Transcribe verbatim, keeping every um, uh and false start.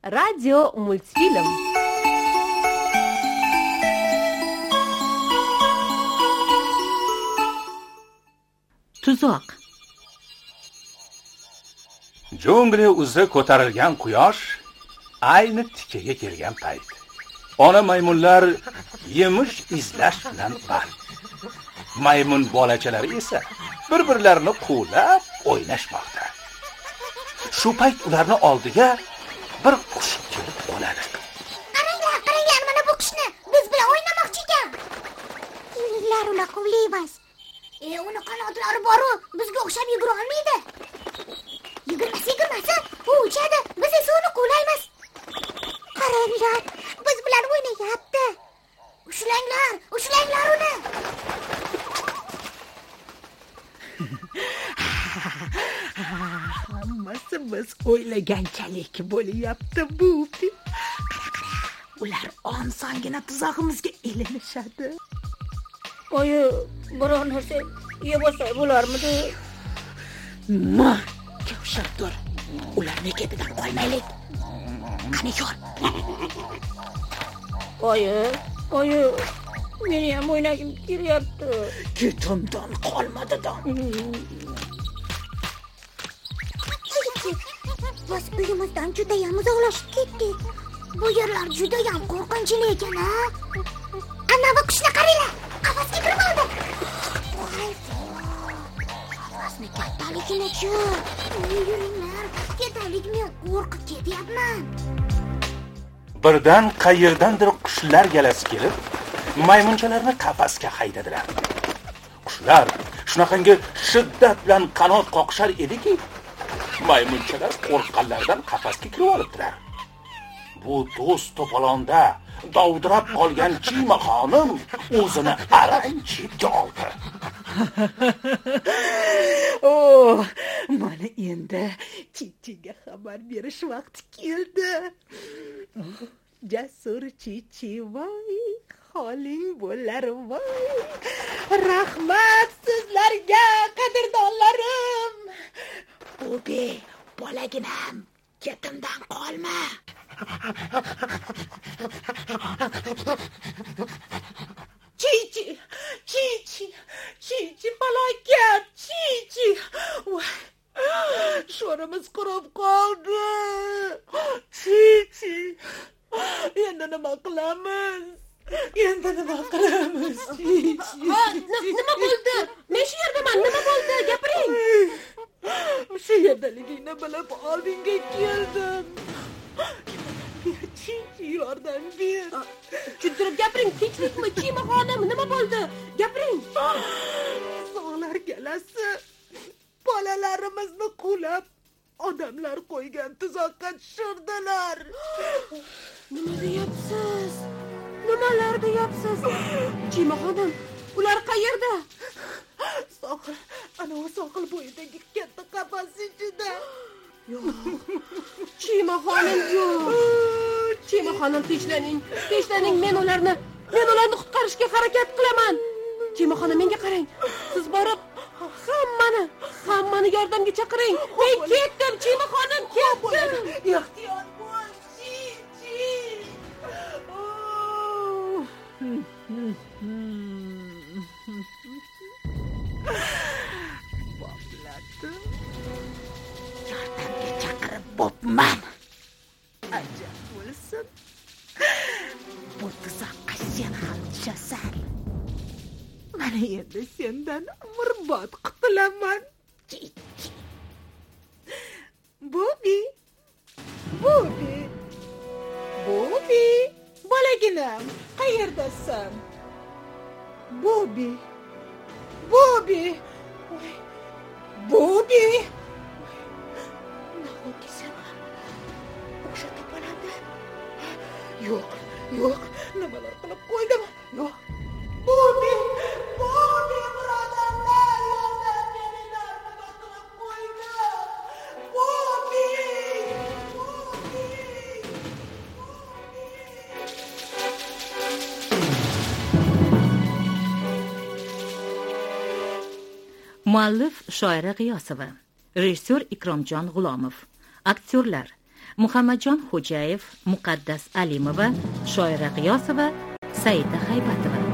Radio multfilm. Tuzoq. Jungli uzi ko'tarilgan quyosh ayni tikaga kelgan payt. Ona maymunlar yemish izlash bilan band. Maymun bolachalari esa bir-birlarini quvlab o'ynashmoqda. Shu payt ularning oldiga bir qush kelib qoladi. Qaranglar, qaranglar, mana bu qushni biz bilan o'ynamoqchi ekan. Yillar uni quvlaymiz. E, uni qanotlari bor-ku, bizga o'xshab yugura olmaydi. Yugurmasa, yugurmasa, u uchadi, biz esa uni quvlaymiz. Qaranglar, biz bilan o'ynayapti. Ushlanglar, ushlanglar uni. Hammasi biz o'ylaganchalik bo'lyapti bu. Qara, qara. Ular osongina tuzog'imizga ilinishadi. Oyi, biror narsa yeb olsak bo'larmidi? Ma, kavshab tur. Ularni ketidan qolmaylik. Qani ko'r. Oyi, oyi, meni ham o'ynagim kelyapti. Ketimdan qolmadi-da. Biz uyimizdan juda ham uzoqlashib ketdik. Bu yerlar juda ham qo'rqinchli ekan-a. Ana bu qushni qaranglar. Qafasga kirib oldi. Voy. Qafasni kattaligini-chi. Yuringlar, ketaylik, men qo'rqib ketyapman. Birdan qayerdandir qushlar galasi kelib, maymunchalarni qafasga haydadilar. Qushlar shunaqangi shiddat bilan qanot qoqishar ediki, maymunchalar qo'rqqanlardan qafasga kirib olibdilar. Bu to's to'polonda dovdirab qolgan Chima xonim o'zini arang chetga oldi. Oh, mana endi Chichiga xabar berish vaqti keldi. Jasur Chichi, voy, xoling bo'lar, voy. Rahmat sizlarga, qadrdonlarim. Obi, bolaginam, ketimdan qolma. Chichi, Chichi, Chichi, falokat, Chichi. Voy, sho'rimiz qurib qoldi. Chichi, endi nima qilamiz? Endi nima qilamiz? Chichi. Nima bo'ldi? Men shu yerdaman, nima bo'ldi? Gapiring. Shu yerdaligingni bilib oldinga keldim. Chichi, yordam ber. Tushuntirib gapiring, tinchlikmi, Chima xonim, nima bo'ldi? Gapiring. Sog'lar galasi bolalarimizni quvlab, odamlar qo'ygan tuzoqqa tushirdilar. Nima deyapsiz? Nimalar deyapsiz? Chima xonim, ular qayerda? Sohil, ana o sohil bo'yidagi katta qafas ichida. Yo'q. Chima xonim yo'q. Chima xonim, tinchlaning, tinchlaning, men ularni, men ularni qutqarishga harakat qilaman. Chima xonim, menga qarang. Siz borib hammani, hammani yordamga chaqiring. Men ketdim, Chima xonim, ketdim. Ehtiyot bo'l, Chichi. Bobladim. Yordamga chaqirib bo'pman. Ajab bo'lsin. Bu tuzoqqa sen ham tushasan. Mana endi sendan umrbod qutulaman. Bobi, Bobi, Bobi, bolaginam, qayerdasan? Bobi, Bobi, Bobi. Nahotki sen o'sha to'polonda? Yo'q, yo'q, nimalar qilib qo'ydim? Yo'q. Bobi, Bobi, birodarlar, yordam beringlar, nima qilib qo'ydim? Bobi, Bobi, Bobi. Muallif Shoira G'iyosova, rejissyor Ikromjon G'ulomov, aktyorlar Muhammadjon Xo'jayev, Muqaddas Alimova, Shoira G'iyosova, Saida Haybatova.